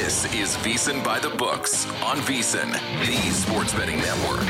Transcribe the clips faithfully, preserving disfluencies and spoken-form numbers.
This is VSiN by the Books on VSiN, the sports betting network.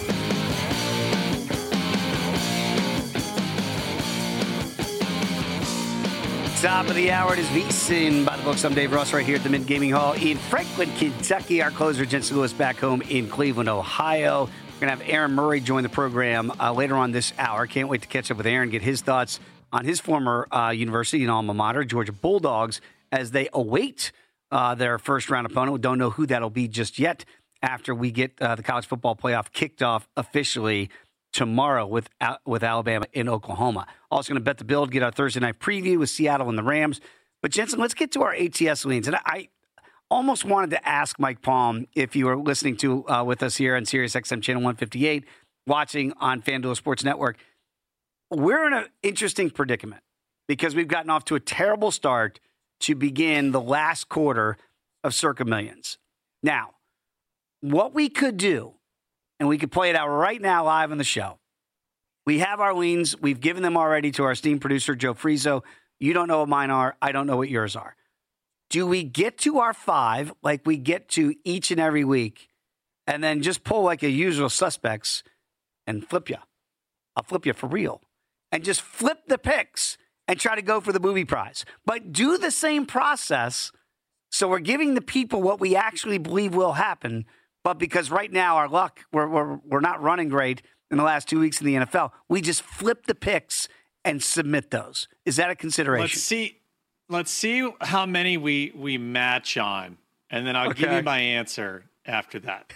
Top of the hour, it is VSiN by the Books. I'm Dave Ross right here at the Mint Gaming Hall in Franklin, Kentucky. Our closer, Jensen Lewis, back home in Cleveland, Ohio. We're going to have Aaron Murray join the program uh, later on this hour. Can't wait to catch up with Aaron, get his thoughts on his former uh, university and alma mater, Georgia Bulldogs, as they await uh, their first round opponent. We don't know who that'll be just yet after we get uh, the college football playoff kicked off officially tomorrow with with Alabama in Oklahoma. Also going to bet the build, get our Thursday night preview with Seattle and the Rams. But Jensen, let's get to our A T S leans. And I almost wanted to ask Mike Palm, if you were listening to uh, with us here on Sirius X M Channel one fifty-eight, watching on FanDuel Sports Network. We're in an interesting predicament because we've gotten off to a terrible start to begin the last quarter of Circa Millions. Now, what we could do, and we could play it out right now live on the show. We have our leans. We've given them already to our esteemed producer, Joe Frizo. You don't know what mine are. I don't know what yours are. Do we get to our five like we get to each and every week and then just pull like a usual suspects and flip you? I'll flip you for real. And just flip the picks and try to go for the movie prize. But do the same process so we're giving the people what we actually believe will happen. But because right now our luck, we're, we're, we're not running great in the last two weeks in the N F L, we just flip the picks and submit those. Is that a consideration? Let's see. Let's see how many we, we match on, and then I'll okay. give you my answer after that.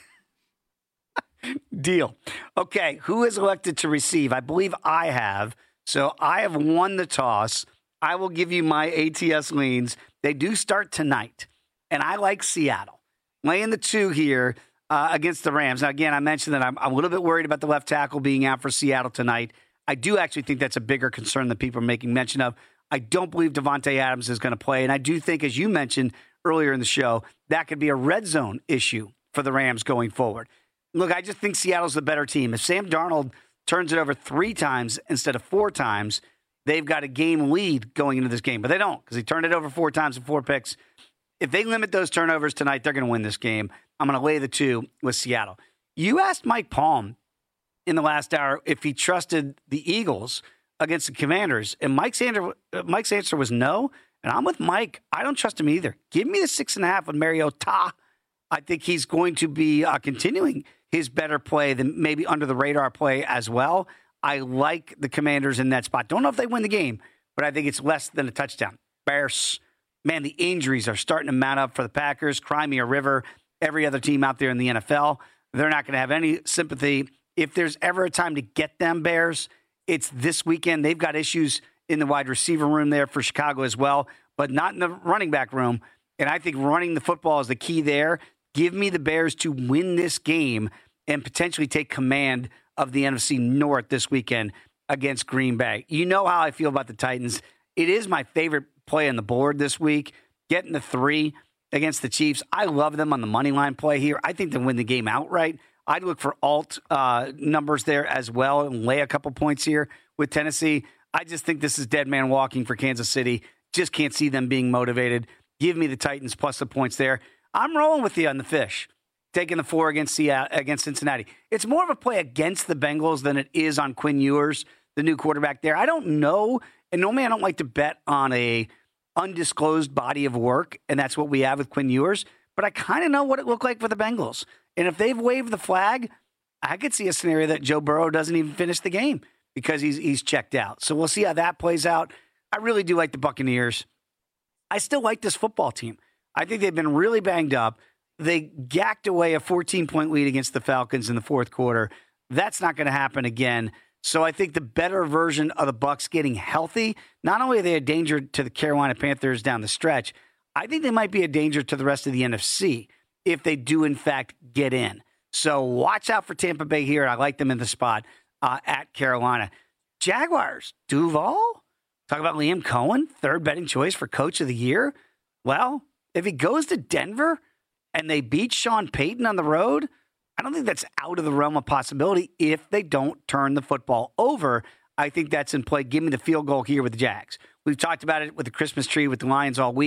Deal. Okay, who is elected to receive? I believe I have. So I have won the toss. I will give you my A T S leans. They do start tonight, and I like Seattle. Laying the two here uh, against the Rams. Now, again, I mentioned that I'm, I'm a little bit worried about the left tackle being out for Seattle tonight. I do actually think that's a bigger concern than people are making mention of. I don't believe Devontae Adams is going to play, and I do think, as you mentioned earlier in the show, that could be a red zone issue for the Rams going forward. Look, I just think Seattle's the better team. If Sam Darnold turns it over three times instead of four times, they've got a game lead going into this game. But they don't, because he turned it over four times and four picks. If they limit those turnovers tonight, they're going to win this game. I'm going to lay the two with Seattle. You asked Mike Palm in the last hour if he trusted the Eagles against the Commanders, and Mike's answer, Mike's answer was no. And I'm with Mike. I don't trust him either. Give me the six and a half with Mariota. I think he's going to be uh, continuing his better play than maybe under the radar play as well. I like the Commanders in that spot. Don't know if they win the game, but I think it's less than a touchdown. Bears, man, the injuries are starting to mount up for the Packers. Crimea River, every other team out there in the N F L. They're not going to have any sympathy. If there's ever a time to get them, Bears, it's this weekend. They've got issues in the wide receiver room there for Chicago as well, but not in the running back room. And I think running the football is the key there. Give me the Bears to win this game and potentially take command of the N F C North this weekend against Green Bay. You know how I feel about the Titans. It is my favorite play on the board this week, getting the three against the Chiefs. I love them on the money line play here. I think they'll win the game outright. I'd look for alt uh, numbers there as well and lay a couple points here with Tennessee. I just think this is dead man walking for Kansas City. Just can't see them being motivated. Give me the Titans plus the points there. I'm rolling with you on the fish, taking the four against Seattle, against Cincinnati. It's more of a play against the Bengals than it is on Quinn Ewers, the new quarterback there. I don't know, and normally I don't like to bet on a undisclosed body of work, and that's what we have with Quinn Ewers, but I kind of know what it looked like for the Bengals. And if they've waved the flag, I could see a scenario that Joe Burrow doesn't even finish the game because he's he's checked out. So we'll see how that plays out. I really do like the Buccaneers. I still like this football team. I think they've been really banged up. They gacked away a fourteen-point lead against the Falcons in the fourth quarter. That's not going to happen again. So I think the better version of the Bucs getting healthy, not only are they a danger to the Carolina Panthers down the stretch, I think they might be a danger to the rest of the N F C if they do, in fact, get in. So watch out for Tampa Bay here. I like them in the spot uh, at Carolina. Jaguars, Duval? Talk about Liam Cohen, third betting choice for Coach of the Year. Well, if he goes to Denver and they beat Sean Payton on the road, I don't think that's out of the realm of possibility if they don't turn the football over. I think that's in play. Give me the field goal here with the Jags. We've talked about it with the Christmas tree with the Lions all week.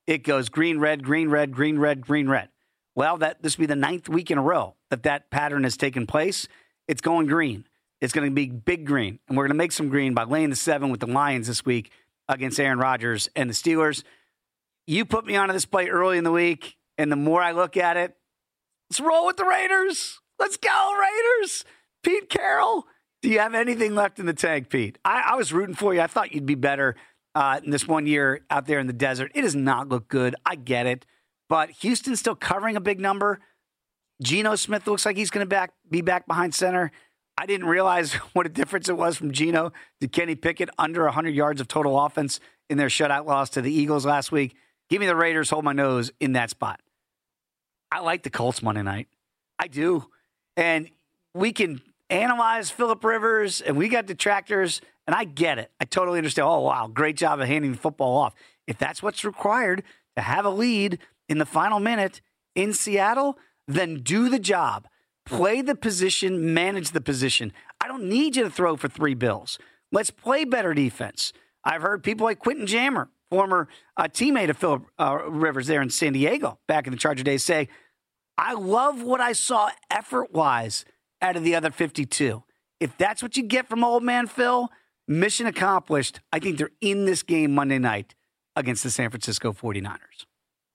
it goes green, red, green, red, green, red, green, red. Well, that this will be the ninth week in a row that that pattern has taken place. It's going green. It's going to be big green, and we're going to make some green by laying the seven with the Lions this week against Aaron Rodgers and the Steelers. You put me onto this play early in the week, and the more I look at it, let's roll with the Raiders. Let's go, Raiders. Pete Carroll, do you have anything left in the tank, Pete? I, I was rooting for you. I thought you'd be better uh, in this one year out there in the desert. It does not look good. I get it. But Houston's still covering a big number. Geno Smith looks like he's going to back be back behind center. I didn't realize what a difference it was from Geno to Kenny Pickett, under one hundred yards of total offense in their shutout loss to the Eagles last week. Give me the Raiders, hold my nose in that spot. I like the Colts Monday night. I do. And we can analyze Phillip Rivers, and we got detractors, and I get it. I totally understand. Oh, wow, great job of handing the football off. If that's what's required to have a lead in the final minute in Seattle, then do the job. Play the position, manage the position. I don't need you to throw for three bills. Let's play better defense. I've heard people like Quentin Jammer, former uh, teammate of Phillip uh, Rivers there in San Diego back in the Charger days, say, I love what I saw effort-wise out of the other fifty-two. If that's what you get from old man Phil, mission accomplished. I think they're in this game Monday night against the San Francisco forty-niners.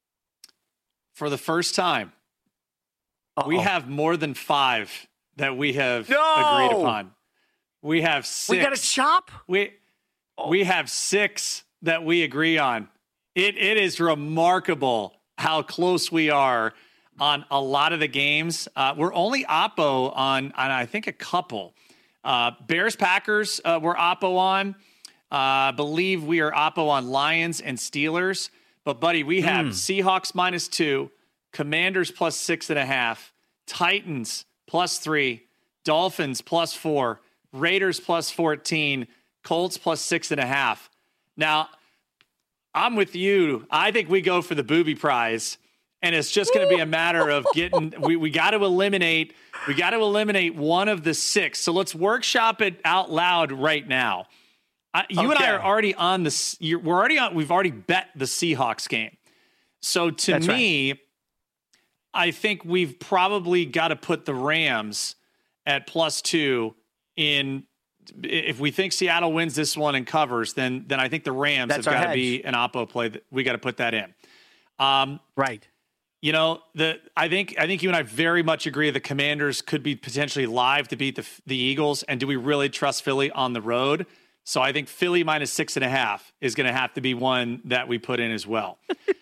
For the first time, Uh-oh. we have more than five that we have no! agreed upon. We have six. We got a chop? We, oh. we have six that we agree on. It It is remarkable how close we are on a lot of the games. Uh, we're only oppo on, on, I think, a couple. Uh, Bears-Packers, uh, we're oppo on. I uh, believe we are oppo on Lions and Steelers. But, buddy, we have mm. Seahawks minus two, Commanders plus six and a half, Titans plus three, Dolphins plus four, Raiders plus fourteen, Colts plus six and a half. Now, I'm with you. I think we go for the booby prize, and it's just going to be a matter of getting. We we got to eliminate. We got to eliminate one of the six. So let's workshop it out loud right now. I, you okay. and I are already on this. We're already on. We've already bet the Seahawks game. So to That's me. Right. I think we've probably got to put the Rams at plus two in. If we think Seattle wins this one and covers, then then I think the Rams That's have got to hedge. be an oppo play. That we got to put that in. Um, right. You know, the I think I think you and I very much agree the Commanders could be potentially live to beat the the Eagles. And do we really trust Philly on the road? So I think Philly minus six and a half is going to have to be one that we put in as well.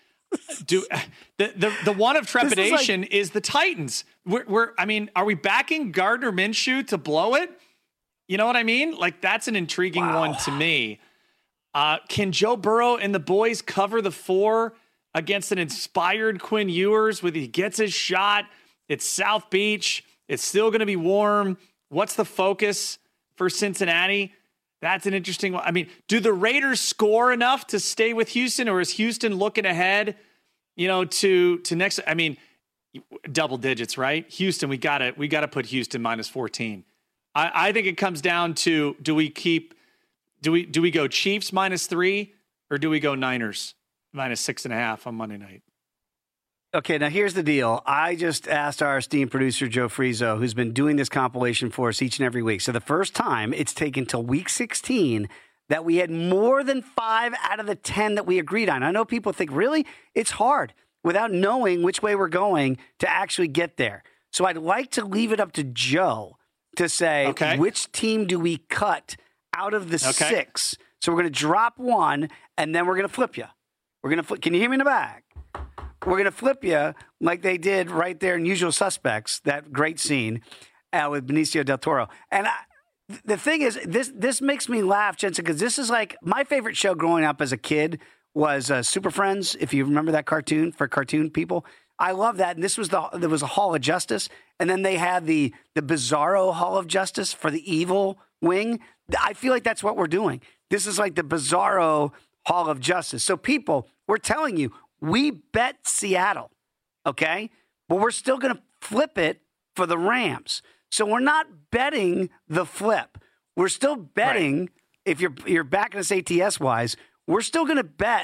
Do the, the the one of trepidation is, like, is the Titans. We're, we're I mean, are we backing Gardner Minshew to blow it? You know what I mean? Like, that's an intriguing wow. one to me. Uh, can Joe Burrow and the boys cover the four against an inspired Quinn Ewers when he gets his shot? It's South Beach. It's still going to be warm. What's the focus for Cincinnati? That's an interesting one. I mean, do the Raiders score enough to stay with Houston, or is Houston looking ahead, you know, to to next? I mean, double digits, right? Houston, we got to we got to put Houston minus fourteen. I, I think it comes down to, do we keep do we do we go Chiefs minus three, or do we go Niners minus six and a half on Monday night? Okay, now here's the deal. I just asked our esteemed producer, Joe Frizo, who's been doing this compilation for us each and every week. So the first time it's taken till week sixteen that we had more than five out of the ten that we agreed on. I know people think, really? It's hard without knowing which way we're going to actually get there. So I'd like to leave it up to Joe to say, okay, which team do we cut out of the okay. six? So we're going to drop one, and then we're going to flip you. We're going to flip. Can you hear me in the back? We're going to flip you like they did right there in Usual Suspects, that great scene uh, with Benicio del Toro. And I, the thing is, this this makes me laugh, Jensen, because this is like my favorite show growing up as a kid was uh, Super Friends, if you remember that cartoon, for cartoon people. I love that. And this was the there was a Hall of Justice, and then they had the the Bizarro Hall of Justice for the evil wing. I feel like that's what we're doing. This is like the Bizarro Hall of Justice. So people, we're telling you, we bet Seattle, okay? But we're still going to flip it for the Rams. So we're not betting the flip. We're still betting, right. if you're you're backing us A T S-wise, we're still going to bet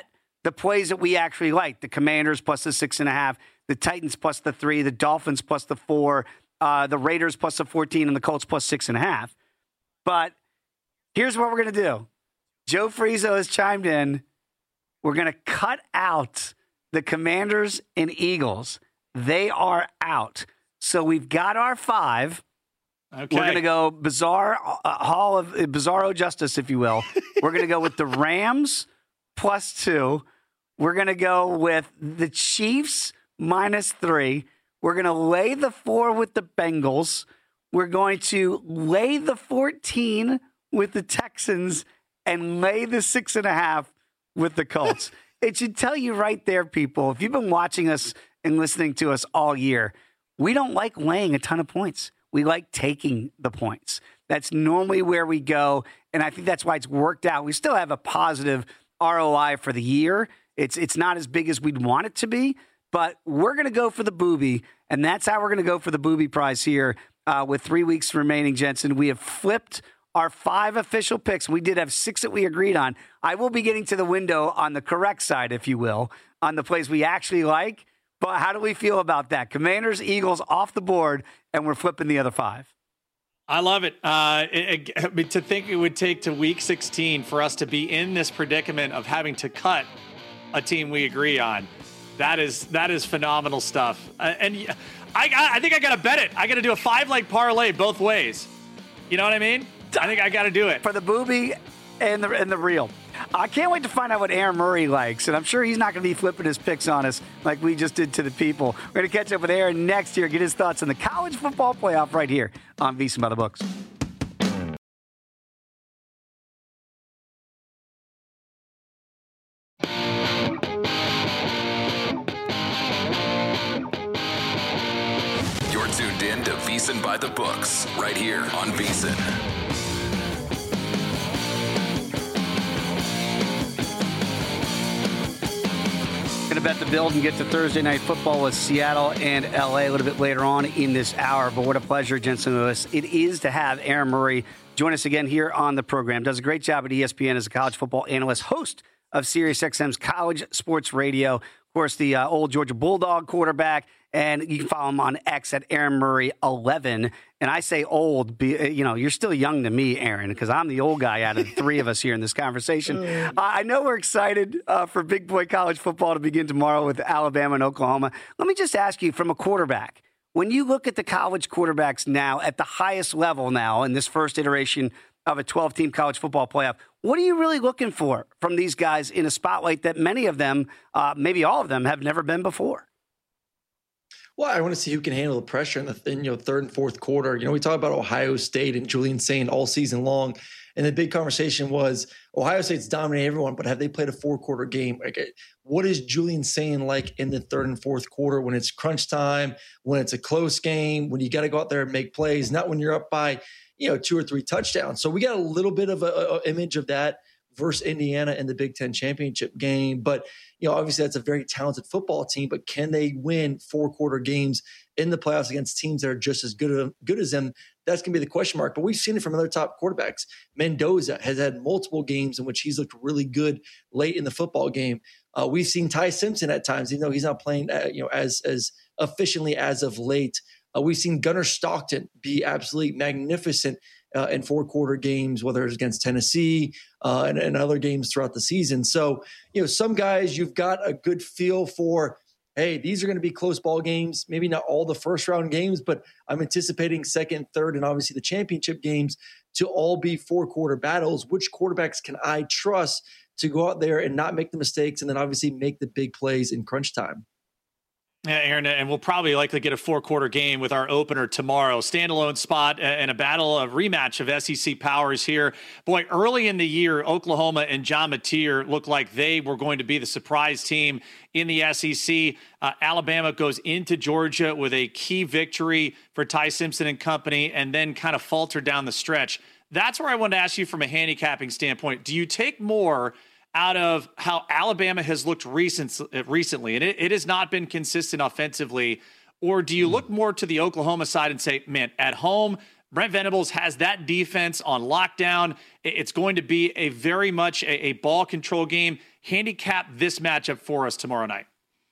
the plays that we actually like. The Commanders plus the six and a half, the Titans plus the three, the Dolphins plus the four, uh, the Raiders plus the fourteen, and the Colts plus six and a half. But here's what we're going to do. Joe Frizo has chimed in. We're going to cut out the Commanders and Eagles. They are out. So we've got our five. Okay. We're going to go bizarre uh, hall of uh, bizarro justice, if you will. We're going to go with the Rams plus two. We're going to go with the Chiefs minus three. We're going to lay the four with the Bengals. We're going to lay the fourteen with the Texans and lay the six and a half with the Colts. It should tell you right there, people, if you've been watching us and listening to us all year, we don't like laying a ton of points. We like taking the points. That's normally where we go, and I think that's why it's worked out. We still have a positive R O I for the year. It's it's not as big as we'd want it to be, but we're going to go for the booby, and that's how we're going to go for the booby prize here uh, with three weeks remaining, Jensen. We have flipped our five official picks. We did have six that we agreed on. I will be getting to the window on the correct side, if you will, on the plays we actually like. But how do we feel about that? Commanders, Eagles off the board, and we're flipping the other five. I love it. Uh, it, it. To think it would take to week sixteen for us to be in this predicament of having to cut a team we agree on. That is that is phenomenal stuff. Uh, and I, I think I got to bet it. I got to do a five-leg parlay both ways. You know what I mean? I think I got to do it. For the booby and the, and the real. I can't wait to find out what Aaron Murray likes, and I'm sure he's not going to be flipping his picks on us like we just did to the people. We're going to catch up with Aaron next year, get his thoughts on the college football playoff right here on VSiN by the Books. You're tuned in to VSiN by the Books right here on VSiN. Going to bet the build and get to Thursday Night Football with Seattle and L A a little bit later on in this hour. But what a pleasure, Jensen Lewis, it is to have Aaron Murray join us again here on the program. Does a great job at E S P N as a college football analyst, host of SiriusXM's College Sports Radio. Of course, the uh, old Georgia Bulldog quarterback. And you can follow him on X at Aaron Murray eleven. And I say old, be, you know, you're still young to me, Aaron, because I'm the old guy out of the three of us here in this conversation. Uh, I know we're excited uh, for big boy college football to begin tomorrow with Alabama and Oklahoma. Let me just ask you, from a quarterback, when you look at the college quarterbacks now at the highest level now in this first iteration of a twelve-team college football playoff, what are you really looking for from these guys in a spotlight that many of them, uh, maybe all of them, have never been before? Well, I want to see who can handle the pressure in the in, you know third and fourth quarter. You know, we talk about Ohio State and Julian Sain all season long, and the big conversation was Ohio State's dominating everyone, but have they played a four-quarter game? Like, what is Julian Sain like in the third and fourth quarter when it's crunch time, when it's a close game, when you got to go out there and make plays, not when you're up by you know two or three touchdowns. So we got a little bit of a, a image of that versus Indiana in the Big Ten championship game. But, you know, obviously that's a very talented football team, but can they win four quarter games in the playoffs against teams that are just as good, good as them? That's going to be the question mark. But we've seen it from other top quarterbacks. Mendoza has had multiple games in which he's looked really good late in the football game. Uh, we've seen Ty Simpson at times, even though he's not playing, uh, you know, as, as efficiently as of late. Uh, we've seen Gunnar Stockton be absolutely magnificent Uh, in four-quarter games, whether it's against Tennessee uh, and, and other games throughout the season. So, you know, some guys you've got a good feel for, hey, these are going to be close ball games, maybe not all the first-round games, but I'm anticipating second, third, and obviously the championship games to all be four-quarter battles. Which quarterbacks can I trust to go out there and not make the mistakes and then obviously make the big plays in crunch time? Yeah, Aaron, and we'll probably likely get a four-quarter game with our opener tomorrow. Standalone spot and a battle, a rematch of S E C powers here. Boy, early in the year, Oklahoma and John Mateer looked like they were going to be the surprise team in the S E C. Uh, Alabama goes into Georgia with a key victory for Ty Simpson and company, and then kind of faltered down the stretch. That's where I wanted to ask you from a handicapping standpoint. Do you take more out of how Alabama has looked recent, recently, and it, it has not been consistent offensively, or do you look more to the Oklahoma side and say, man, at home, Brent Venables has that defense on lockdown. It's going to be a very much a, a ball control game. Handicap this matchup for us tomorrow night.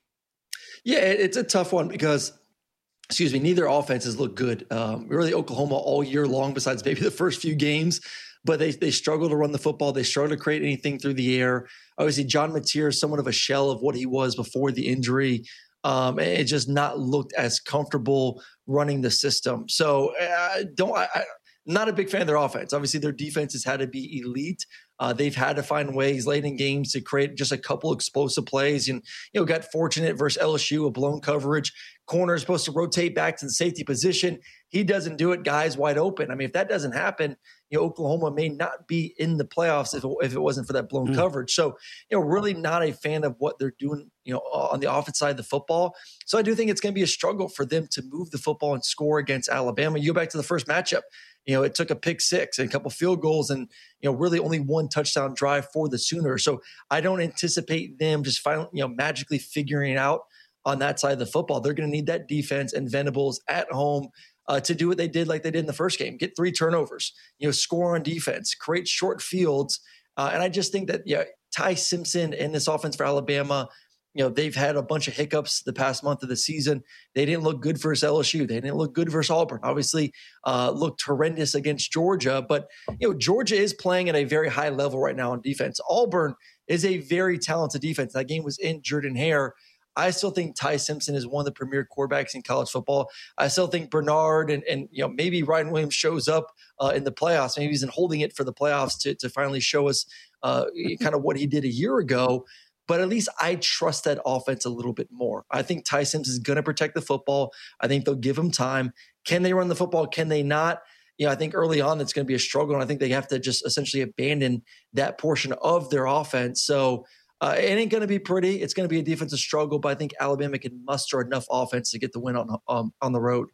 Yeah, it's a tough one because, excuse me, neither offenses look good. Um, really, Oklahoma all year long, besides maybe the first few games, but they they struggle to run the football. They struggle to create anything through the air. Obviously, John Mateer is somewhat of a shell of what he was before the injury. Um, and it just not looked as comfortable running the system. So uh, don't I, I, not a big fan of their offense. Obviously, their defense has had to be elite. Uh, they've had to find ways late in games to create just a couple explosive plays, and you know got fortunate versus L S U, a blown coverage. Corner is supposed to rotate back to the safety position. He doesn't do it. Guys wide open. I mean, if that doesn't happen, you know Oklahoma may not be in the playoffs if it, if it wasn't for that blown mm. coverage. So you know, really not a fan of what they're doing. You know, on the offense side of the football. So I do think it's going to be a struggle for them to move the football and score against Alabama. You go back to the first matchup. You know, it took a pick six and a couple field goals and, you know, really only one touchdown drive for the Sooners. So I don't anticipate them just finally, you know, magically figuring it out on that side of the football. They're going to need that defense and Venables at home uh, to do what they did like they did in the first game, get three turnovers, you know, score on defense, create short fields. Uh, and I just think that, yeah, Ty Simpson and this offense for Alabama, you know, they've had a bunch of hiccups the past month of the season. They didn't look good versus L S U. They didn't look good versus Auburn. Obviously, uh, looked horrendous against Georgia. But, you know, Georgia is playing at a very high level right now on defense. Auburn is a very talented defense. That game was in Jordan-Hare. I still think Ty Simpson is one of the premier quarterbacks in college football. I still think Bernard and, and you know, maybe Ryan Williams shows up uh, in the playoffs. Maybe he's in holding it for the playoffs to, to finally show us uh, kind of what he did a year ago. But at least I trust that offense a little bit more. I think Ty Simpson is going to protect the football. I think they'll give him time. Can they run the football? Can they not? You know, I think early on it's going to be a struggle, and I think they have to just essentially abandon that portion of their offense. So uh, it ain't going to be pretty. It's going to be a defensive struggle, but I think Alabama can muster enough offense to get the win on um, on the road.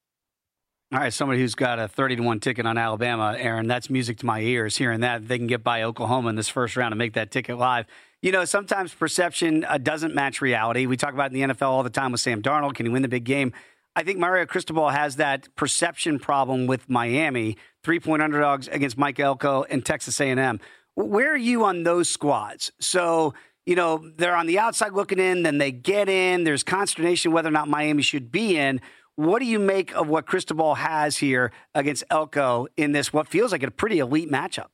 All right, somebody who's got a thirty to one ticket on Alabama, Aaron, that's music to my ears hearing that. They can get by Oklahoma in this first round and make that ticket live. You know, sometimes perception uh, doesn't match reality. We talk about in the N F L all the time with Sam Darnold. Can he win the big game? I think Mario Cristobal has that perception problem with Miami, three-point underdogs against Mike Elko and Texas A and M. Where are you on those squads? So, you know, they're on the outside looking in, then they get in. There's consternation whether or not Miami should be in. What do you make of what Cristobal has here against Elko in this, what feels like a pretty elite matchup?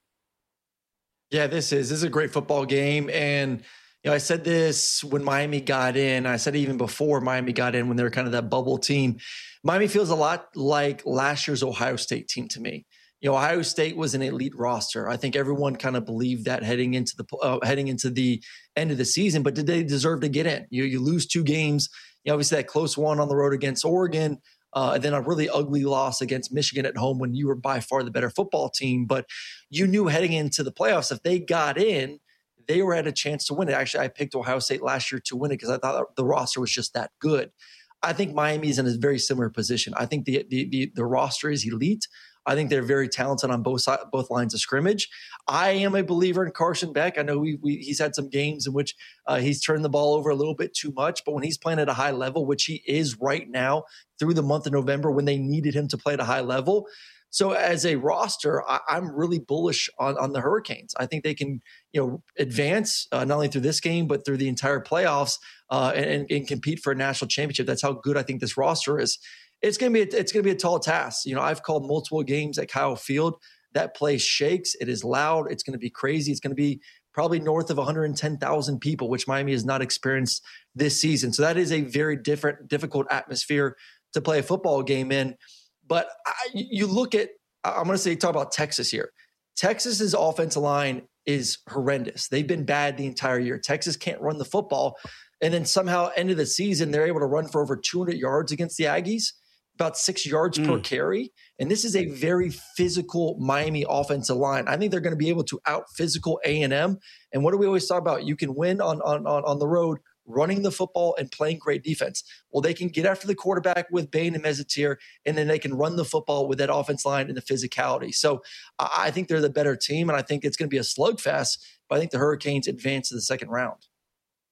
Yeah, this is. This is a great football game. And, you know, I said this when Miami got in. I said it even before Miami got in when they were kind of that bubble team. Miami feels a lot like last year's Ohio State team to me. You know, Ohio State was an elite roster. I think everyone kind of believed that heading into the uh, heading into the end of the season. But did they deserve to get in? You you lose two games. You know, obviously that close one on the road against Oregon. Uh, and then a really ugly loss against Michigan at home when you were by far the better football team. But you knew heading into the playoffs, if they got in, they were at a chance to win it. Actually, I picked Ohio State last year to win it because I thought the roster was just that good. I think Miami's in a very similar position. I think the the the, the roster is elite. I think they're very talented on both sides, both lines of scrimmage. I am a believer in Carson Beck. I know we, we, he's had some games in which uh, he's turned the ball over a little bit too much, but when he's playing at a high level, which he is right now through the month of November when they needed him to play at a high level. So as a roster, I, I'm really bullish on, on the Hurricanes. I think they can, you know, advance uh, not only through this game, but through the entire playoffs uh, and, and compete for a national championship. That's how good I think this roster is. It's going to be a, it's going to be a tall task. You know, I've called multiple games at Kyle Field. That place shakes. It is loud. It's going to be crazy. It's going to be probably north of one hundred ten thousand people, which Miami has not experienced this season. So that is a very different, difficult atmosphere to play a football game in. But I, you look at, I'm going to say, talk about Texas here. Texas's offensive line is horrendous. They've been bad the entire year. Texas can't run the football. And then somehow, end of the season, they're able to run for over two hundred yards against the Aggies, about six yards mm. per carry. And this is a very physical Miami offensive line. I think they're going to be able to out-physical A and M. And what do we always talk about? You can win on, on, on, on the road running the football and playing great defense. Well, they can get after the quarterback with Bain and Mezetir, and then they can run the football with that offense line and the physicality. So I think they're the better team, and I think it's going to be a slugfest, but I think the Hurricanes advance to the second round.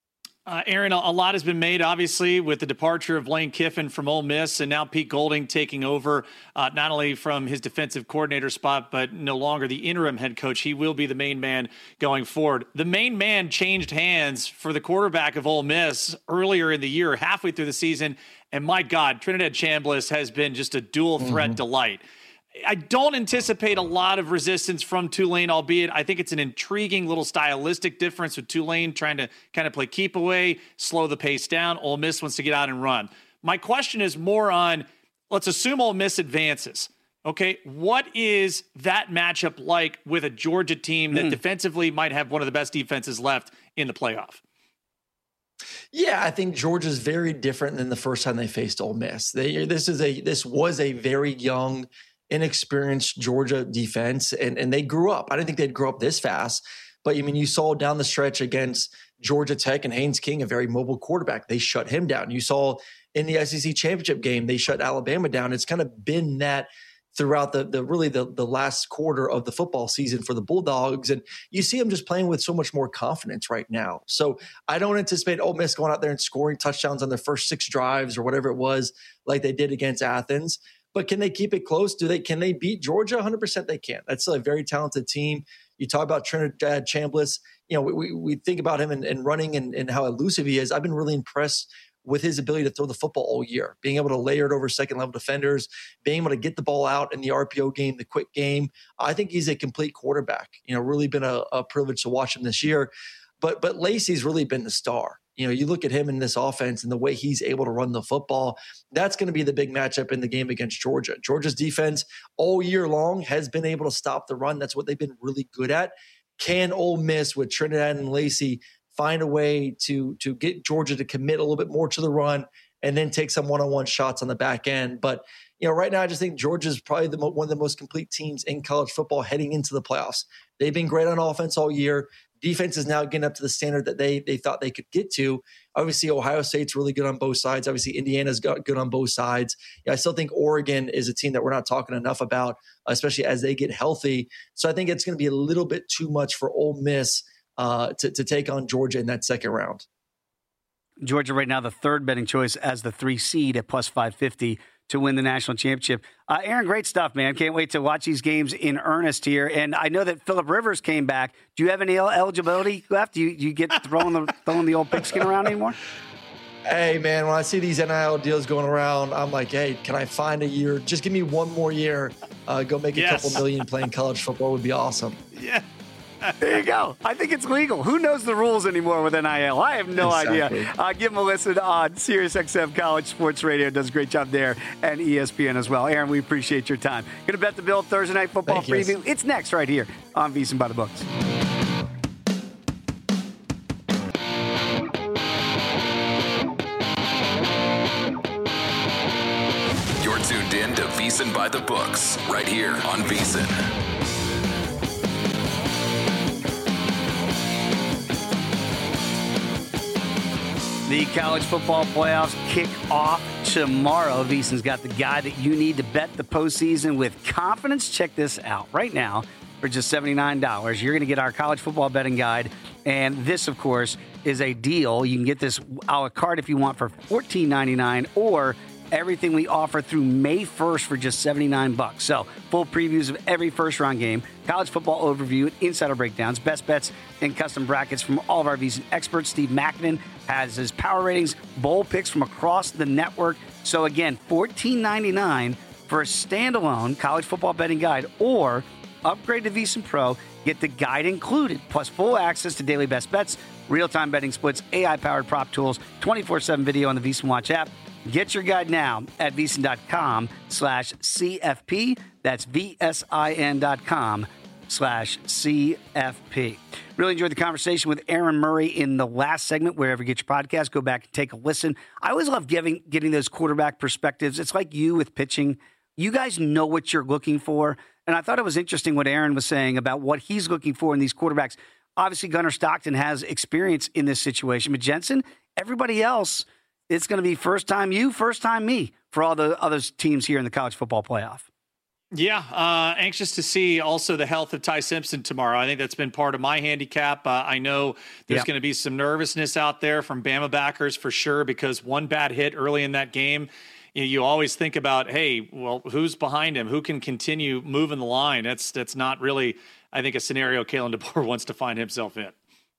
Uh, Aaron, a lot has been made, obviously, with the departure of Lane Kiffin from Ole Miss and now Pete Golding taking over, uh, not only from his defensive coordinator spot, but no longer the interim head coach. He will be the main man going forward. The main man changed hands for the quarterback of Ole Miss earlier in the year, halfway through the season. And my God, Trinidad Chambliss has been just a dual threat mm-hmm. delight. I don't anticipate a lot of resistance from Tulane, albeit I think it's an intriguing little stylistic difference with Tulane trying to kind of play keep away, slow the pace down. Ole Miss wants to get out and run. My question is more on, let's assume Ole Miss advances. Okay, what is that matchup like with a Georgia team that mm. defensively might have one of the best defenses left in the playoff? Yeah, I think Georgia's very different than the first time they faced Ole Miss. They, this is a this was a very young, inexperienced Georgia defense, and, and they grew up. I didn't think they'd grow up this fast, but I mean, you saw down the stretch against Georgia Tech and Haynes King, a very mobile quarterback. They shut him down. You saw in the S E C championship game, they shut Alabama down. It's kind of been that throughout the the really the, the last quarter of the football season for the Bulldogs. And you see them just playing with so much more confidence right now. So I don't anticipate Ole Miss going out there and scoring touchdowns on their first six drives or whatever it was like they did against Athens. But can they keep it close? Do they? Can they beat Georgia? one hundred percent they can. That's a very talented team. You talk about Trinidad Chambliss. You know, we, we think about him and, and running and, and how elusive he is. I've been really impressed with his ability to throw the football all year, being able to layer it over second-level defenders, being able to get the ball out in the R P O game, the quick game. I think he's a complete quarterback. You know, really been a, a privilege to watch him this year. But but Lacey's really been the star. You know, you look at him in this offense and the way he's able to run the football, that's going to be the big matchup in the game against Georgia. Georgia's defense all year long has been able to stop the run. That's what they've been really good at. Can Ole Miss with Trinidad and Lacey find a way to, to get Georgia to commit a little bit more to the run and then take some one-on-one shots on the back end? But, you know, right now I just think Georgia's probably the, one of the most complete teams in college football heading into the playoffs. They've been great on offense all year. Defense is now getting up to the standard that they they thought they could get to. Obviously, Ohio State's really good on both sides. Obviously, Indiana's got good on both sides. Yeah, I still think Oregon is a team that we're not talking enough about, especially as they get healthy. So I think it's going to be a little bit too much for Ole Miss uh, to, to take on Georgia in that second round. Georgia right now the third betting choice as the three seed at plus five fifty to win the national championship. Uh, Aaron, great stuff, man. Can't wait to watch these games in earnest here. And I know that Phillip Rivers came back. Do you have any eligibility left? Do you, you get throwing the throwing the old pigskin around anymore? Hey, man, when I see these N I L deals going around, I'm like, hey, can I find a year? Just give me one more year. Uh, go make a yes. couple million playing college football would be awesome. Yeah. There you go. I think it's legal. Who knows the rules anymore with N I L? I have no exactly. idea. Uh, give them a listen on SiriusXM College Sports Radio. Does a great job there, and E S P N as well. Aaron, we appreciate your time. Going to bet the Bill Thursday Night Football Thank preview. You. It's next right here on VSiN by the Books. You're tuned in to VSiN by the Books right here on VSiN. The college football playoffs kick off tomorrow. VSiN's got the guide that you need to bet the postseason with confidence. Check this out. Right now, for just seventy-nine dollars, you're going to get our college football betting guide. And this, of course, is a deal. You can get this a la carte if you want for fourteen ninety-nine, or everything we offer through May first for just seventy-nine bucks. So full previews of every first round game, college football overview, insider breakdowns, best bets, and custom brackets from all of our VSiN experts. Steve Makinen has his power ratings, bowl picks from across the network. So again, fourteen ninety-nine for a standalone college football betting guide, or upgrade to VSiN Pro, get the guide included, plus full access to daily best bets, real-time betting splits, A I-powered prop tools, twenty-four seven video on the VSiN Watch app. Get your guide now at VSiN.com slash CFP. That's V-S-I-N dot com slash C-F-P. Really enjoyed the conversation with Aaron Murray in the last segment. Wherever you get your podcast, go back and take a listen. I always love giving, getting those quarterback perspectives. It's like you with pitching. You guys know what you're looking for. And I thought it was interesting what Aaron was saying about what he's looking for in these quarterbacks. Obviously, Gunnar Stockton has experience in this situation. But Jensen, everybody else, it's going to be first time you, first time me for all the other teams here in the college football playoff. Yeah, uh, anxious to see also the health of Ty Simpson tomorrow. I think that's been part of my handicap. Uh, I know there's Yep. going to be some nervousness out there from Bama backers for sure, because one bad hit early in that game, you, you always think about, hey, well, who's behind him? Who can continue moving the line? That's that's not really, I think, a scenario Kalen DeBoer wants to find himself in.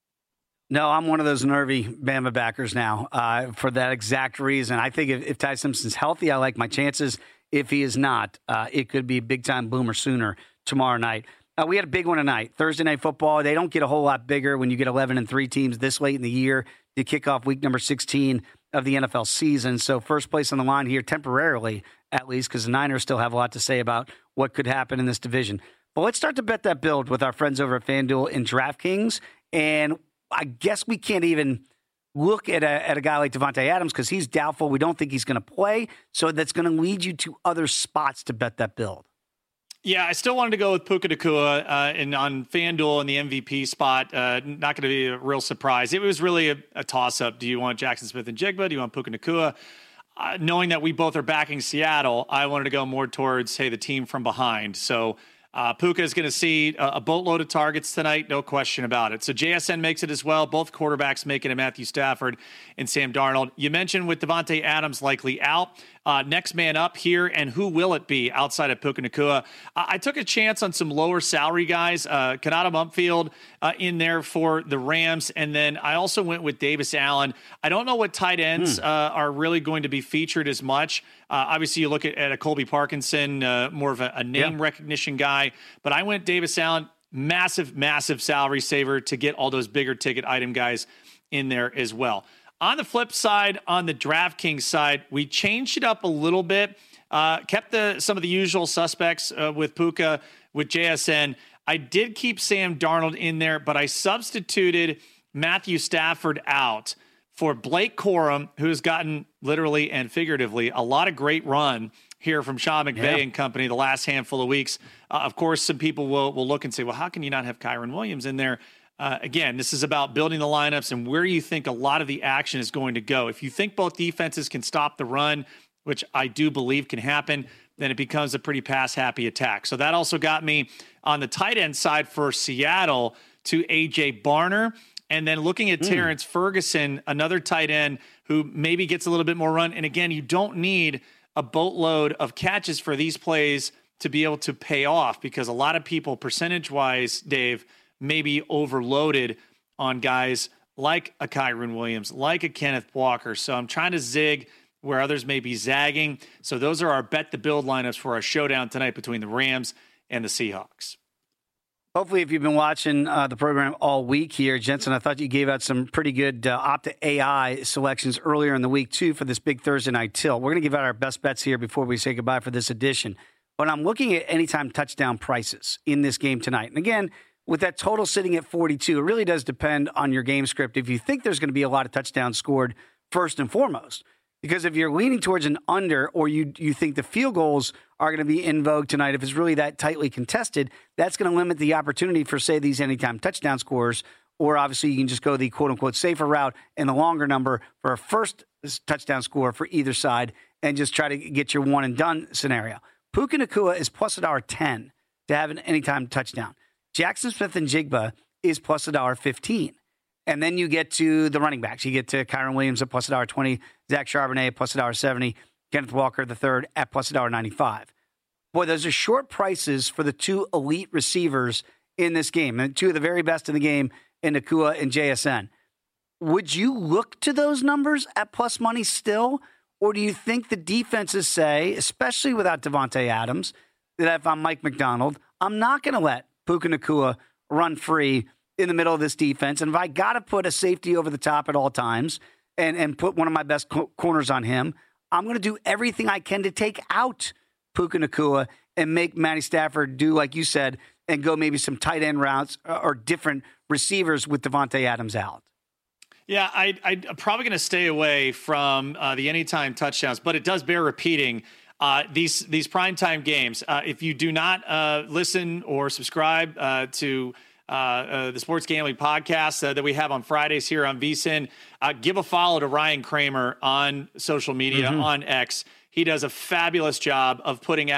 No, I'm one of those nervy Bama backers now uh, for that exact reason. I think if, if Ty Simpson's healthy, I like my chances. If he is not, uh, it could be big-time boomer sooner tomorrow night. Uh, we had a big one tonight. Thursday Night Football. They don't get a whole lot bigger when you get eleven and three teams this late in the year to kick off week number sixteen of the N F L season. So first place on the line here temporarily, at least, because the Niners still have a lot to say about what could happen in this division. But let's start to bet that build with our friends over at FanDuel and DraftKings. And I guess we can't even look at a, at a guy like Davante Adams because he's doubtful. We don't think he's going to play. So that's going to lead you to other spots to bet that build. Yeah, I still wanted to go with Puka Nacua uh, and on FanDuel in the M V P spot. Uh, not going to be a real surprise. It was really a, a toss-up. Do you want Jackson Smith and Jigba? Do you want Puka Nacua? Uh, knowing that we both are backing Seattle, I wanted to go more towards, hey, the team from behind. So Uh, Puka is going to see a, a boatload of targets tonight, no question about it. So J S N makes it as well. Both quarterbacks make it, Matthew Stafford and Sam Darnold. You mentioned with Davante Adams likely out. Uh, next man up here, and who will it be outside of Puka Nacua? I, I took a chance on some lower salary guys. Uh, Kanata Mumfield uh, in there for the Rams, and then I also went with Davis Allen. I don't know what tight ends hmm. uh, are really going to be featured as much. Uh, obviously, you look at, at a Colby Parkinson, uh, more of a, a name yeah. recognition guy, but I went Davis Allen, massive, massive salary saver to get all those bigger ticket item guys in there as well. On the flip side, on the DraftKings side, we changed it up a little bit, uh, kept the some of the usual suspects uh, with Puka, with J S N. I did keep Sam Darnold in there, but I substituted Matthew Stafford out for Blake Corum, who's gotten literally and figuratively a lot of great run here from Sean McVay yeah. and company the last handful of weeks. Uh, of course, some people will, will look and say, well, how can you not have Kyron Williams in there? Uh, again, this is about building the lineups and where you think a lot of the action is going to go. If you think both defenses can stop the run, which I do believe can happen, then it becomes a pretty pass-happy attack. So that also got me on the tight end side for Seattle to A J Barner. And then looking at mm. Terrence Ferguson, another tight end who maybe gets a little bit more run. And again, you don't need a boatload of catches for these plays to be able to pay off, because a lot of people, percentage-wise, Dave, maybe overloaded on guys like a Kyron Williams, like a Kenneth Walker. So I'm trying to zig where others may be zagging. So those are our bet the build lineups for our showdown tonight between the Rams and the Seahawks. Hopefully, if you've been watching uh, the program all week here, Jensen, I thought you gave out some pretty good uh, Opta A I selections earlier in the week, too, for this big Thursday night tilt. We're going to give out our best bets here before we say goodbye for this edition. But I'm looking at anytime touchdown prices in this game tonight. And again, with that total sitting at forty-two, it really does depend on your game script if you think there's going to be a lot of touchdowns scored first and foremost. Because if you're leaning towards an under, or you you think the field goals are going to be in vogue tonight, if it's really that tightly contested, that's going to limit the opportunity for, say, these anytime touchdown scores. Or obviously you can just go the quote-unquote safer route and the longer number for a first touchdown score for either side and just try to get your one-and-done scenario. Puka Nacua is plus one dollar ten to have an anytime touchdown. Jackson Smith and Jigba is plus one dollar fifteen. And then you get to the running backs. You get to Kyron Williams at plus one dollar twenty, Zach Charbonnet at plus one dollar seventy, Kenneth Walker the third at plus one dollar ninety-five. Boy, those are short prices for the two elite receivers in this game, and two of the very best in the game in Nacua and J S N. Would you look to those numbers at plus money still? Or do you think the defenses say, especially without Davante Adams, that if I'm Mike McDonald, I'm not going to let Puka Nacua run free in the middle of this defense. And if I got to put a safety over the top at all times and, and put one of my best co- corners on him, I'm going to do everything I can to take out Puka Nacua and make Matty Stafford do, like you said, and go maybe some tight end routes or different receivers with Davante Adams out. Yeah, I, I, I'm probably going to stay away from uh, the anytime touchdowns, but it does bear repeating. Uh, these these primetime games, uh, if you do not uh, listen or subscribe uh, to uh, uh, the Sports Gambling Podcast uh, that we have on Fridays here on VSiN, uh, give a follow to Ryan Kramer on social media, mm-hmm. on X. He does a fabulous job of putting out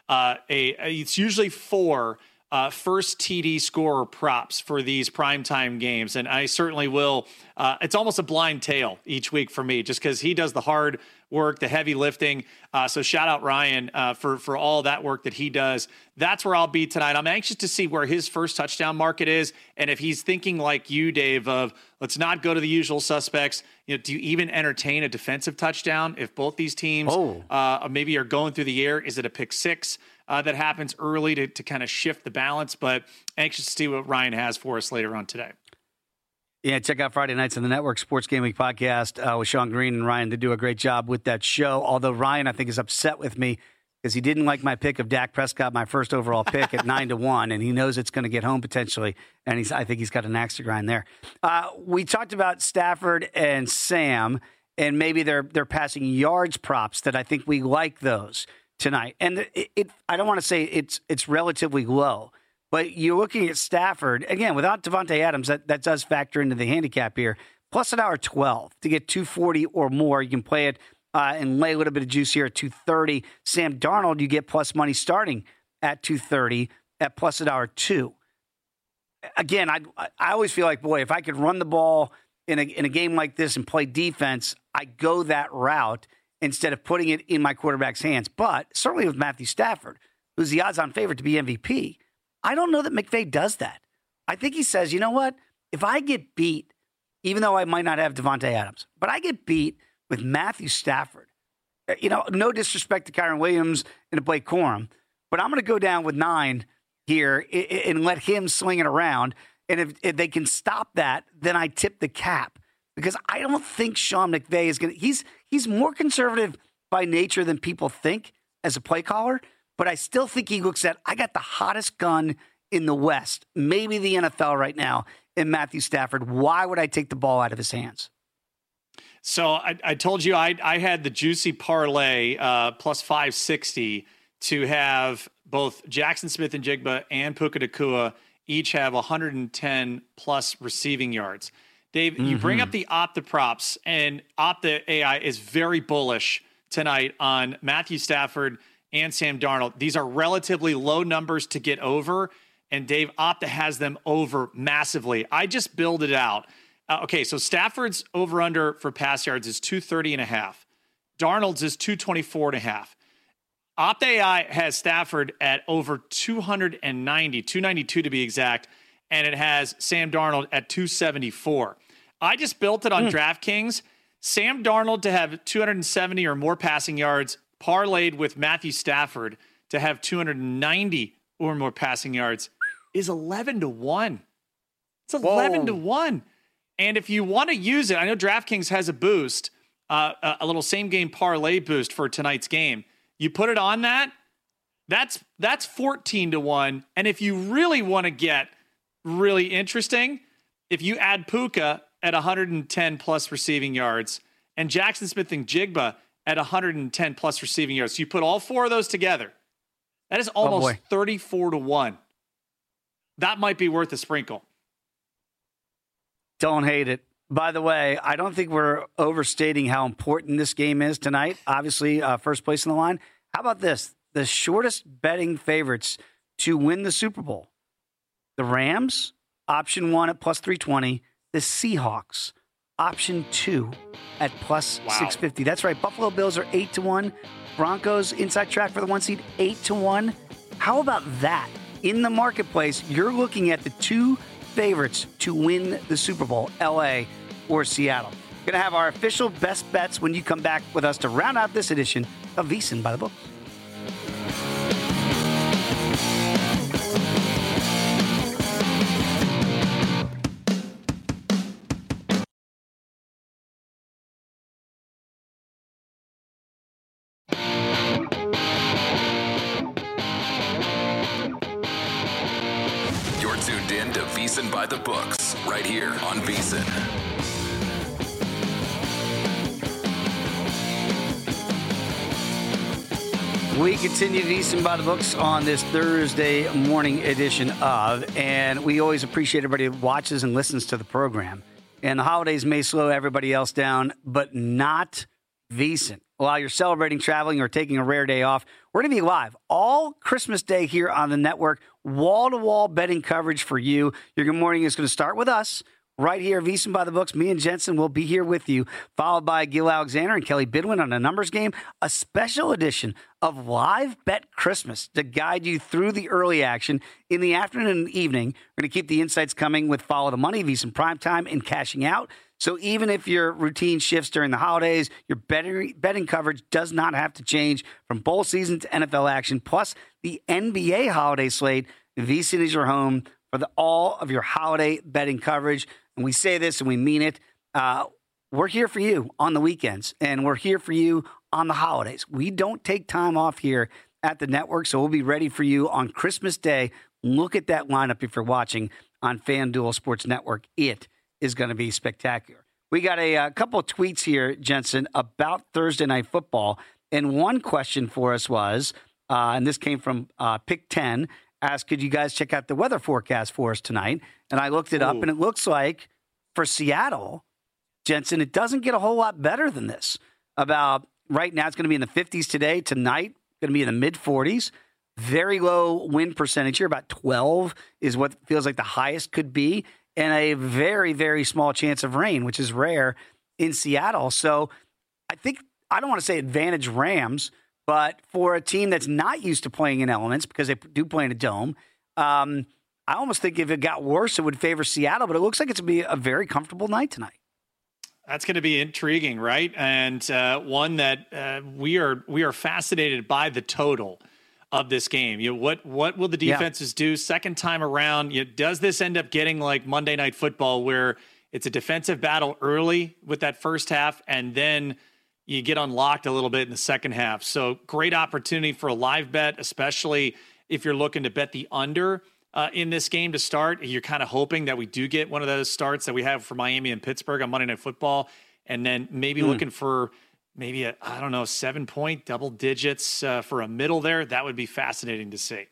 uh, a, a it's usually four uh, first T D scorer props for these primetime games, and I certainly will. Uh, it's almost a blind tail each week for me, just because he does the hard work, the heavy lifting. Uh, so shout out Ryan uh, for for all that work that he does. That's where I'll be tonight. I'm anxious to see where his first touchdown market is, and if he's thinking like you, Dave, of let's not go to the usual suspects. You know, do you even entertain a defensive touchdown if both these teams oh. uh, maybe are going through the air? Is it a pick six uh, that happens early to to kind of shift the balance? But anxious to see what Ryan has for us later on today. Yeah, check out Friday Nights on the Network Sports Gaming Podcast uh, with Sean Green and Ryan. They do a great job with that show. Although Ryan, I think, is upset with me because he didn't like my pick of Dak Prescott, my first overall pick at nine to one, and he knows it's going to get home potentially. And he's, I think he's got an axe to grind there. Uh, we talked about Stafford and Sam, and maybe their their passing yards props that I think we like those tonight. And it, it I don't want to say it's it's relatively low. But you're looking at Stafford, again, without Devontae Adams, that, that does factor into the handicap here. Plus an hour twelve to get two forty or more. You can play it uh, and lay a little bit of juice here at two thirty. Sam Darnold, you get plus money starting at two thirty at plus an hour two. Again, I I always feel like, boy, if I could run the ball in a, in a game like this and play defense, I go that route instead of putting it in my quarterback's hands. But certainly with Matthew Stafford, who's the odds-on favorite to be M V P, I don't know that McVay does that. I think he says, you know what? If I get beat, even though I might not have Devontae Adams, but I get beat with Matthew Stafford, you know, no disrespect to Kyron Williams and to Blake Corum, but I'm going to go down with nine here and let him sling it around. And if, if they can stop that, then I tip the cap. Because I don't think Sean McVay is going to – he's he's more conservative by nature than people think as a play caller. But I still think he looks at, I got the hottest gun in the West, maybe the N F L right now, in Matthew Stafford. Why would I take the ball out of his hands? So I, I told you I, I had the juicy parlay uh, plus five sixty to have both Jackson Smith and Jigba and Puka Nacua each have one hundred ten plus receiving yards. Dave, mm-hmm. you bring up the Opta props, and Opta A I is very bullish tonight on Matthew Stafford and Sam Darnold. These are relatively low numbers to get over, and Dave, Opta has them over massively. I just build it out. Uh, okay, so Stafford's over-under for pass yards is two thirty and a half. Darnold's is two twenty-four and a half. Opta A I has Stafford at over two ninety, two ninety-two to be exact, and it has Sam Darnold at two seventy-four. I just built it on mm. DraftKings. Sam Darnold to have two seventy or more passing yards, parlayed with Matthew Stafford to have two ninety or more passing yards, is eleven to one. It's eleven Whoa. to one. And if you want to use it, I know DraftKings has a boost, uh, a, a little same game parlay boost for tonight's game. You put it on that, that's that's fourteen to one. And if you really want to get really interesting, if you add Puka at one hundred ten plus receiving yards and Jackson Smith and Jigba at one hundred ten plus receiving yards, so you put all four of those together, that is almost oh thirty-four to one. That might be worth a sprinkle. Don't hate it. By the way, I don't think we're overstating how important this game is tonight. Obviously, uh, first place in the line. How about this? The shortest betting favorites to win the Super Bowl. The Rams, option one at plus three twenty. The Seahawks, option two at plus wow. six fifty. That's right. Buffalo Bills are eight to one. Broncos, inside track for the one seed, eight to one. How about that? In the marketplace, you're looking at the two favorites to win the Super Bowl, L A or Seattle. Going to have our official best bets when you come back with us to round out this edition of VSiN by the Books. VSiN by the Books, right here on VSiN. We continue VSiN by the Books on this Thursday morning edition of, and we always appreciate everybody who watches and listens to the program. And the holidays may slow everybody else down, but not VSiN. while you're celebrating, traveling, or taking a rare day off, we're going to be live all Christmas Day here on the network. Wall-to-wall betting coverage for you. Your good morning is going to start with us right here, VSiN by the Books. Me and Jensen will be here with you, followed by Gil Alexander and Kelly Bidwin on a numbers game, a special edition of Live Bet Christmas to guide you through the early action in the afternoon and evening. We're going to keep the insights coming with Follow the Money, VSiN Primetime, and Cashing Out. So even if your routine shifts during the holidays, your betting, betting coverage does not have to change from bowl season to N F L action, plus the N B A holiday slate. VSiN is your home for the, all of your holiday betting coverage. And we say this and we mean it. Uh, we're here for you on the weekends, and we're here for you on the holidays. We don't take time off here at the network, so we'll be ready for you on Christmas Day. Look at that lineup if you're watching on FanDuel Sports Network. It is going to be spectacular. We got a, a couple of tweets here, Jensen, about Thursday Night Football. And one question for us was, uh, and this came from uh, Pick ten, asked, could you guys check out the weather forecast for us tonight? And I looked it up, Ooh. and it looks like for Seattle, Jensen, it doesn't get a whole lot better than this. About right now, it's going to be in the fifties today. Tonight, going to be in the mid forties. Very low wind percentage here. About twelve is what feels like the highest could be. And a very, very small chance of rain, which is rare in Seattle. So I think, I don't want to say advantage Rams, but for a team that's not used to playing in elements, because they do play in a dome, um, I almost think if it got worse, it would favor Seattle. But it looks like it's going to be a very comfortable night tonight. That's going to be intriguing, right? And uh, one that uh, we are we are fascinated by the total of this game. You know, what what will the defenses yeah. do second time around? You know, does this end up getting like Monday Night Football, where it's a defensive battle early with that first half, and then you get unlocked a little bit in the second half? So great opportunity for a live bet, especially if you're looking to bet the under uh, in this game to start. You're kind of hoping that we do get one of those starts that we have for Miami and Pittsburgh on Monday Night Football, and then maybe mm. looking for maybe a, I don't know, seven point double digits uh, for a middle there. That would be fascinating to see.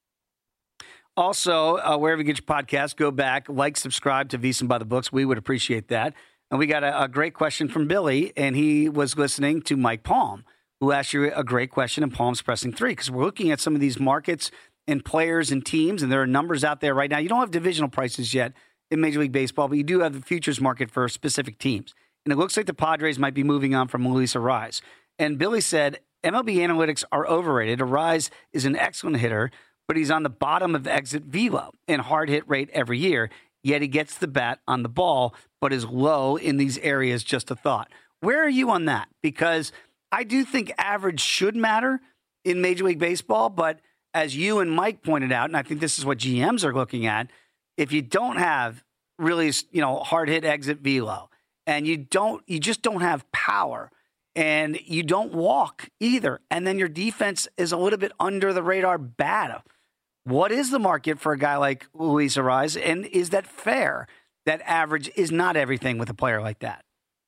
Also, uh, wherever you get your podcast, go back, like, subscribe to VSiN by the Books. We would appreciate that. And we got a, a great question from Billy, and he was listening to Mike Palm, who asked you a great question in Palm's Pressing Three, because we're looking at some of these markets and players and teams, and there are numbers out there right now. You don't have divisional prices yet in Major League Baseball, but you do have the futures market for specific teams. And it looks like the Padres might be moving on from Luis Arraez. And Billy said, M L B analytics are overrated. Arraez is an excellent hitter, but he's on the bottom of exit velo and hard hit rate every year. Yet he gets the bat on the ball, but is low in these areas. Just a thought. Where are you on that? Because I do think average should matter in Major League Baseball, but as you and Mike pointed out, and I think this is what G Ms are looking at, if you don't have really, you know, hard hit exit velo, and you don't, you just don't have power, and you don't walk either, and then your defense is a little bit under the radar bad. What is the market for a guy like Luis Arraez, and is that fair that average is not everything with a player like that?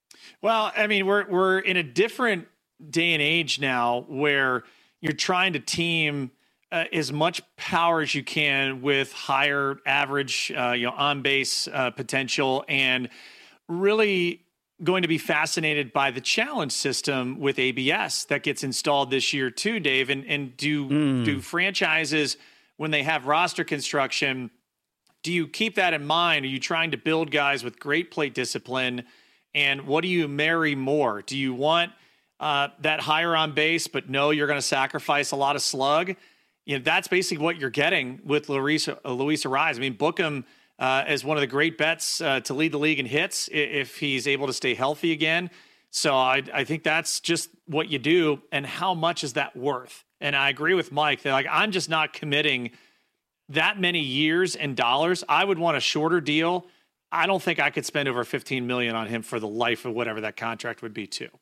Well, I mean, we're we're in a different day and age now where you're trying to team uh, as much power as you can with higher average, uh, you know, on base uh, potential, and really going to be fascinated by the challenge system with A B S that gets installed this year too, Dave. And and do mm. do franchises, when they have roster construction, do you keep that in mind? Are you trying to build guys with great plate discipline? And what do you marry more? Do you want uh, that higher on base, but no, you're going to sacrifice a lot of slug? You know, that's basically what you're getting with Luis, uh, Luis Arraez. I mean, book him uh, as one of the great bets uh, to lead the league in hits if he's able to stay healthy again. So I, I think that's just what you do. And how much is that worth? And I agree with Mike that, like, I'm just not committing that many years and dollars. I would want a shorter deal. I don't think I could spend over fifteen million dollars on him for the life of whatever that contract would be too.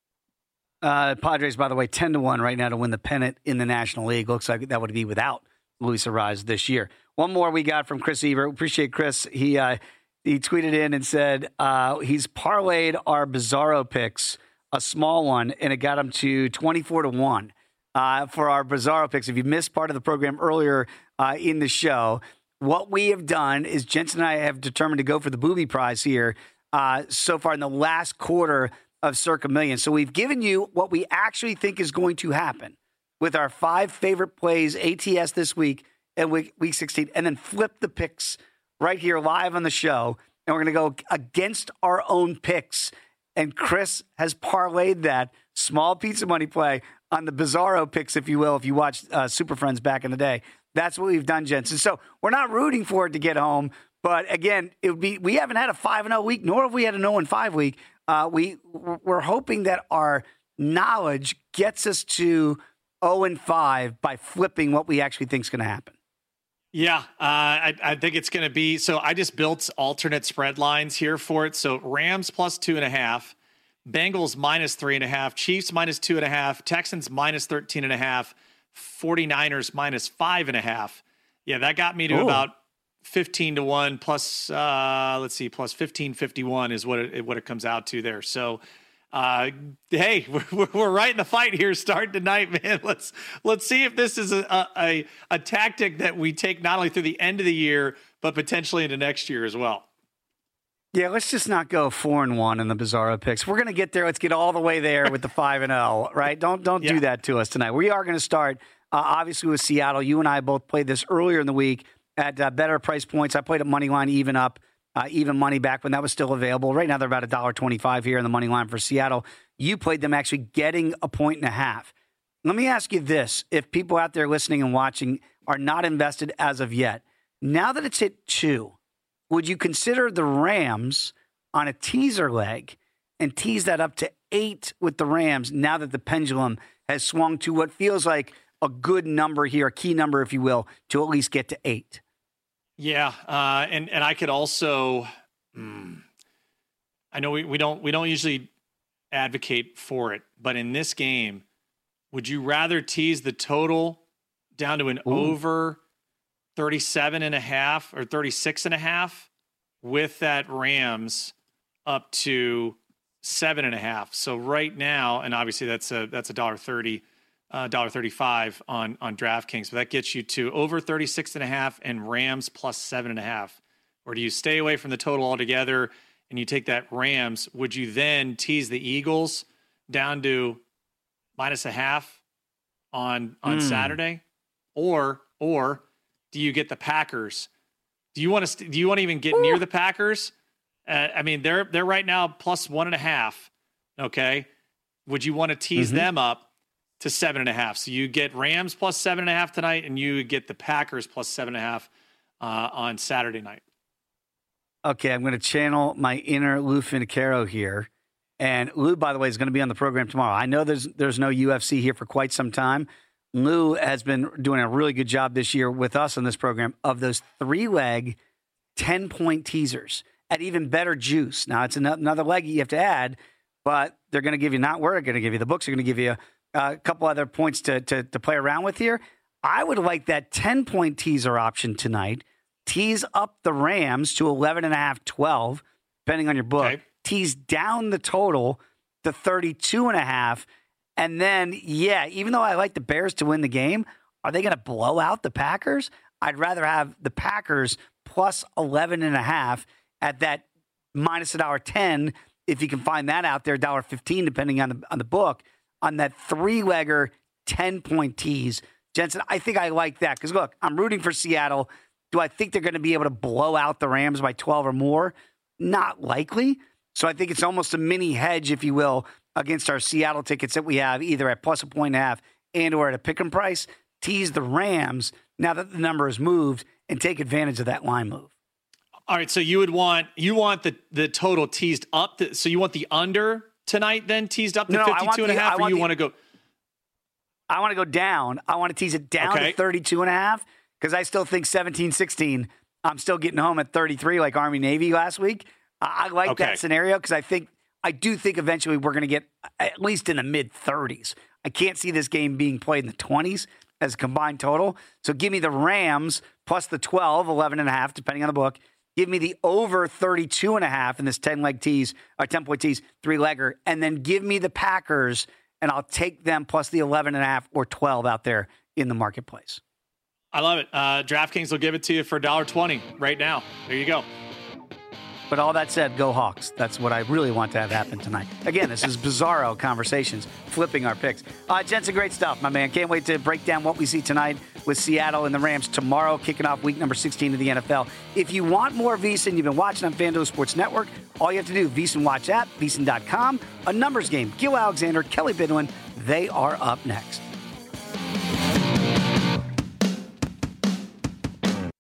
Uh, Padres, by the way, ten to one right now to win the pennant in the National League. Looks like that would be without Luis Arraez this year. One more we got from Chris Ebert. Appreciate Chris. He uh, he tweeted in and said uh, he's parlayed our Bizarro picks, a small one, and it got him to twenty-four to one uh, for our Bizarro picks. If you missed part of the program earlier uh, in the show, what we have done is Jensen and I have determined to go for the booby prize here. Uh, so far in the last quarter of Circa Million. So we've given you what we actually think is going to happen with our five favorite plays, A T S this week and week, week sixteen, and then flip the picks right here live on the show. And we're going to go against our own picks. And Chris has parlayed that small piece of money play on the Bizarro picks, if you will, if you watched uh, Super Friends back in the day. That's what we've done, Jensen. So we're not rooting for it to get home. But again, it would be we haven't had a five and oh week, nor have we had an oh and five week. Uh, we, we're hoping that our knowledge gets us to oh and five by flipping what we actually think is going to happen. Yeah, uh, I, I think it's going to be. So I just built alternate spread lines here for it. So Rams plus two and a half, Bengals minus three and a half, Chiefs minus two and a half, Texans minus thirteen and a half, 49ers minus five and a half. Yeah, that got me to Ooh. about fifteen to one plus, uh, let's see, plus fifteen fifty-one is what it, what it comes out to there. So, uh, hey, we're, we're right in the fight here starting tonight, man. Let's, let's see if this is a, a, a tactic that we take not only through the end of the year, but potentially into next year as well. Yeah, let's just not go four and one in the Bizarro picks. We're going to get there. Let's get all the way there with the five and oh, right? Don't, don't yeah. do that to us tonight. We are going to start, uh, obviously with Seattle. You and I both played this earlier in the week at uh, better price points. I played a money line even up, uh, even money back when that was still available. Right now they're about one dollar twenty-five here in the money line for Seattle. You played them actually getting a point and a half. Let me ask you this. If people out there listening and watching are not invested as of yet, now that it's hit two, would you consider the Rams on a teaser leg and tease that up to eight with the Rams now that the pendulum has swung to what feels like a good number here, a key number, if you will, to at least get to eight? Yeah, uh, and and I could also, mm, I know we, we don't we don't usually advocate for it, but in this game, would you rather tease the total down to an Ooh. over thirty-seven and a half or thirty-six and a half with that Rams up to seven and a half? So right now, and obviously that's a that's a dollar thirty. Uh, one dollar thirty-five on, on DraftKings. So that gets you to over thirty-six and a half and Rams plus seven and a half. Or do you stay away from the total altogether and you take that Rams? Would you then tease the Eagles down to minus a half on, on mm. Saturday? Or, or do you get the Packers? Do you want to, st- do you want to even get Ooh. near the Packers? Uh, I mean, they're, they're right now plus one and a half. Okay. Would you want to tease mm-hmm. them up to seven and a half? So you get Rams plus seven and a half tonight, and you get the Packers plus seven and a half uh, on Saturday night. Okay, I'm going to channel my inner Lou Finicaro here. And Lou, by the way, is going to be on the program tomorrow. I know there's there's no U F C here for quite some time. Lou has been doing a really good job this year with us on this program of those three-leg, ten-point teasers at even better juice. Now, it's another leg you have to add, but they're going to give you, not we're going to give you, the books are going to give you a couple other points to, to, to play around with here. I would like that ten-point teaser option tonight. Tease up the Rams to eleven and a half, twelve, depending on your book. Okay. Tease down the total to thirty-two and a half. And then, yeah, even though I like the Bears to win the game, are they going to blow out the Packers? I'd rather have the Packers plus eleven and a half at that minus one dollar ten, if you can find that out there, one dollar fifteen, depending on the, on the book, on that three-legger ten-point tease. Jensen, I think I like that because, look, I'm rooting for Seattle. Do I think they're going to be able to blow out the Rams by twelve or more? Not likely. So I think it's almost a mini hedge, if you will, against our Seattle tickets that we have either at plus a point and a half and or at a pick 'em price. Tease the Rams now that the number has moved and take advantage of that line move. All right, so you would want you want the, the total teased up. To, so you want the under tonight then teased up to no, fifty-two and a half, or you want to go? I want to go down. I want to tease it down okay. to thirty-two and a half because I still think seventeen sixteen, I'm still getting home at thirty-three like Army Navy last week. I, I like okay. that scenario because I think I do think eventually we're going to get at least in the mid thirties. I can't see this game being played in the twenties as a combined total. So give me the Rams plus the twelve, eleven and a half, depending on the book. Give me the over thirty-two and a half in this ten-leg tease, or ten-point tease, three-legger, and then give me the Packers, and I'll take them plus the eleven and a half or twelve out there in the marketplace. I love it. Uh, DraftKings will give it to you for one dollar twenty right now. There you go. But all that said, go Hawks. That's what I really want to have happen tonight. Again, this is bizarro conversations, flipping our picks. Uh, Jensen, great stuff, my man. Can't wait to break down what we see tonight with Seattle and the Rams tomorrow, kicking off week number sixteen of the N F L. If you want more VSiN, you've been watching on FanDuel Sports Network, all you have to do, VSiN Watch app, V S I N dot com, a numbers game. Gil Alexander, Kelly Bidwin, they are up next.